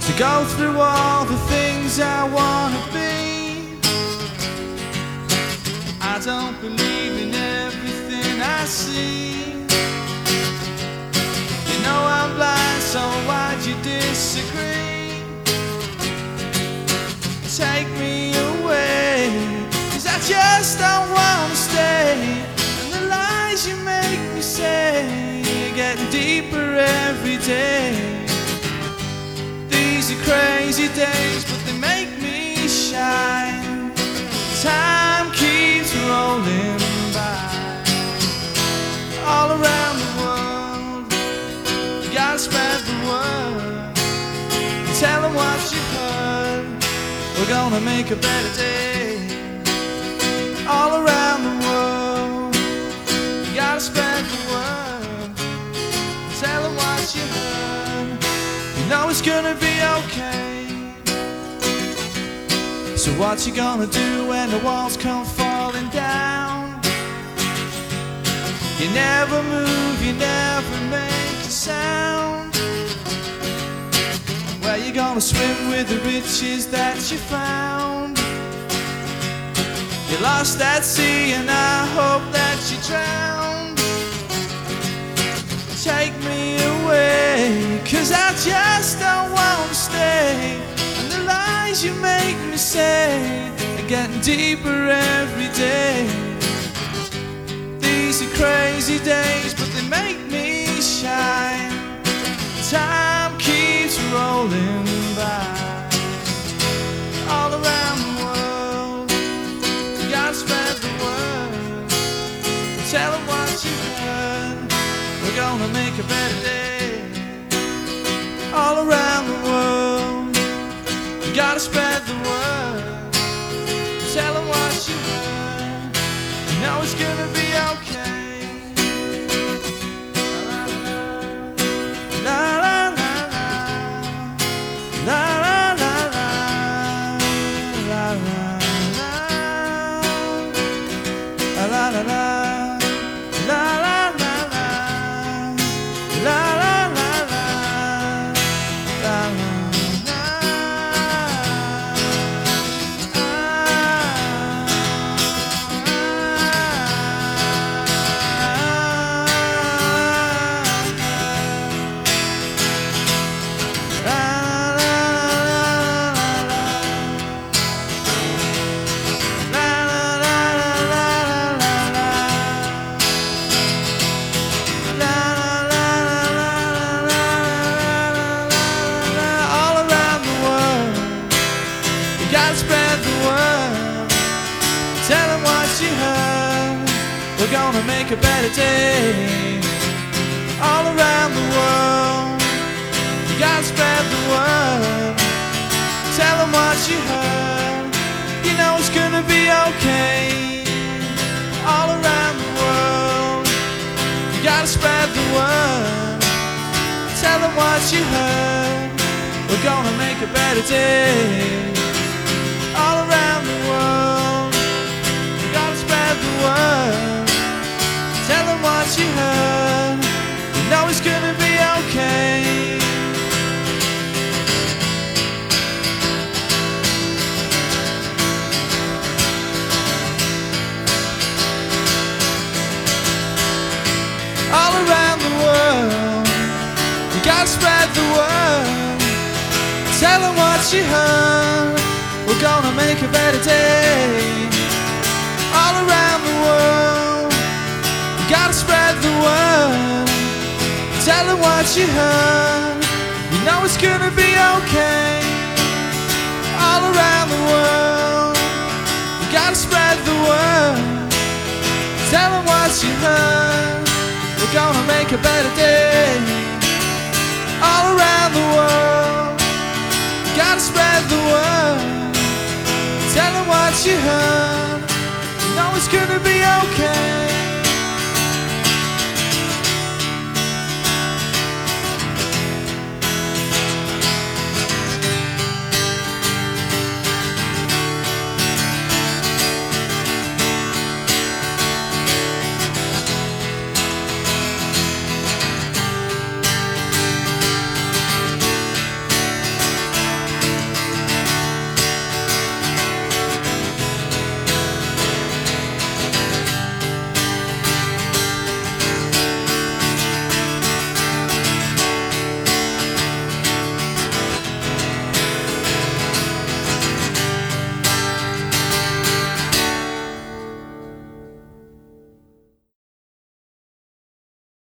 to go through all the things I wanna be. I don't believe in everything I see. You know I'm blind, so why'd you disagree? Take me away, 'cause I just don't wanna stay. And the lies you make me say are getting deeper every day. These are crazy days, but they make me shine. Time keeps rolling by. All around the world, you gotta spread the word. Tell them what you heard. We're gonna make a better day. All around the world, you gotta spread the word. Tell them what you heard. You know it's gonna be okay. So what you gonna do when the walls come falling down? You never move, you never make a sound. Where you gonna swim with the riches that you found? You lost at sea and I hope that you drowned. Take me away, 'cause I just don't want to stay. And the lies you make me say are getting deeper every day. These are crazy days, but they make me shine. Time keeps rolling by. All around the world, you gotta spread the word. Tell them what you heard. We're gonna make a better day. All around the world, you gotta spread the word. Tell them what you heard. You know it's gonna be okay. La la la la, la la la la, la la la, la la la. Spread the word. Tell them what you heard. We're gonna make a better day. All around the world, you gotta spread the word. Tell them what you heard. You know it's gonna be okay. All around the world, you gotta spread the word. Tell them what you heard. We're gonna make a better day. All around the world, you gotta spread the word. Tell them what you heard. You know it's gonna be okay. All around the world, you gotta spread the word. Tell them what you heard. We're gonna make a better day. All around the world, you gotta spread the word. Tell them what you heard. You know it's gonna be okay. All around the world, you gotta spread the word. Tell them what you heard. We're gonna make a better day. All around the world, you gotta spread the word. Tell them what you heard. You know it's gonna be okay.